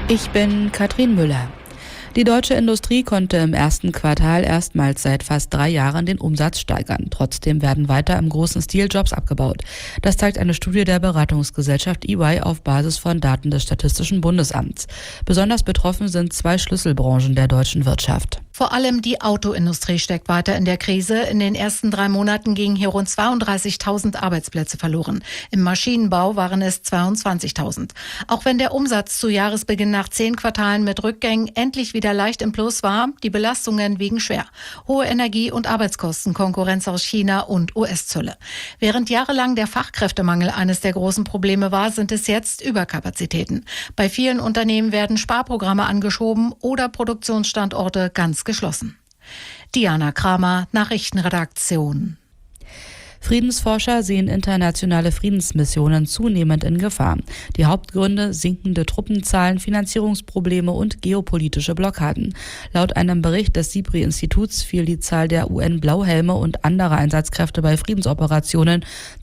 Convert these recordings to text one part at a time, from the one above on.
Ich bin Katrin Müller. Die deutsche Industrie konnte im ersten Quartal erstmals seit fast 3 Jahren den Umsatz steigern. Trotzdem werden weiter im großen Stil Jobs abgebaut. Das zeigt eine Studie der Beratungsgesellschaft EY auf Basis von Daten des Statistischen Bundesamts. Besonders betroffen sind 2 Schlüsselbranchen der deutschen Wirtschaft. Vor allem die Autoindustrie steckt weiter in der Krise. In den ersten 3 Monaten gingen hier rund 32.000 Arbeitsplätze verloren. Im Maschinenbau waren es 22.000. Auch wenn der Umsatz zu Jahresbeginn nach 10 Quartalen mit Rückgängen endlich wieder leicht im Plus war, die Belastungen wiegen schwer. Hohe Energie- und Arbeitskosten, Konkurrenz aus China und US-Zölle. Während jahrelang der Fachkräftemangel eines der großen Probleme war, sind es jetzt Überkapazitäten. Bei vielen Unternehmen werden Sparprogramme angeschoben oder Produktionsstandorte ganz geschlossen. Diana Kramer, Nachrichtenredaktion. Friedensforscher sehen internationale Friedensmissionen zunehmend in Gefahr. Die Hauptgründe: sinkende Truppenzahlen, Finanzierungsprobleme und geopolitische Blockaden. Laut einem Bericht des SIPRI-Instituts fiel die Zahl der UN-Blauhelme und anderer Einsatzkräfte bei Friedensoperationen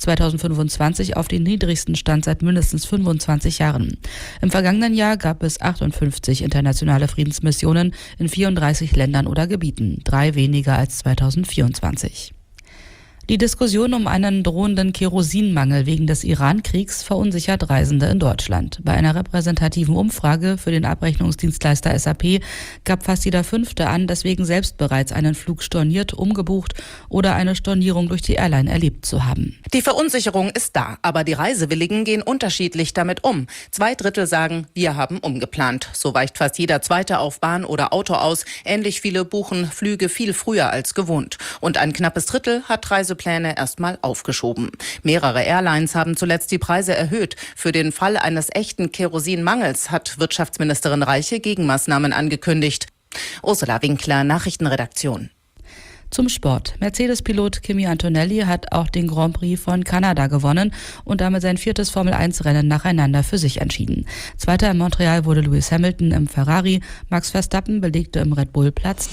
2025 auf den niedrigsten Stand seit mindestens 25 Jahren. Im vergangenen Jahr gab es 58 internationale Friedensmissionen in 34 Ländern oder Gebieten, 3 weniger als 2024. Die Diskussion um einen drohenden Kerosinmangel wegen des Iran-Kriegs verunsichert Reisende in Deutschland. Bei einer repräsentativen Umfrage für den Abrechnungsdienstleister SAP gab fast jeder Fünfte an, deswegen selbst bereits einen Flug storniert, umgebucht oder eine Stornierung durch die Airline erlebt zu haben. Die Verunsicherung ist da, aber die Reisewilligen gehen unterschiedlich damit um. 2/3 sagen, wir haben umgeplant. So weicht fast jeder Zweite auf Bahn oder Auto aus. Ähnlich viele buchen Flüge viel früher als gewohnt. Und ein knappes Drittel hat Reisepläne erstmal aufgeschoben. Mehrere Airlines haben zuletzt die Preise erhöht. Für den Fall eines echten Kerosinmangels hat Wirtschaftsministerin Reiche Gegenmaßnahmen angekündigt. Ursula Winkler, Nachrichtenredaktion. Zum Sport. Mercedes-Pilot Kimi Antonelli hat auch den Grand Prix von Kanada gewonnen und damit sein 4. Formel-1-Rennen nacheinander für sich entschieden. Zweiter in Montreal wurde Lewis Hamilton im Ferrari, Max Verstappen belegte im Red Bull Platz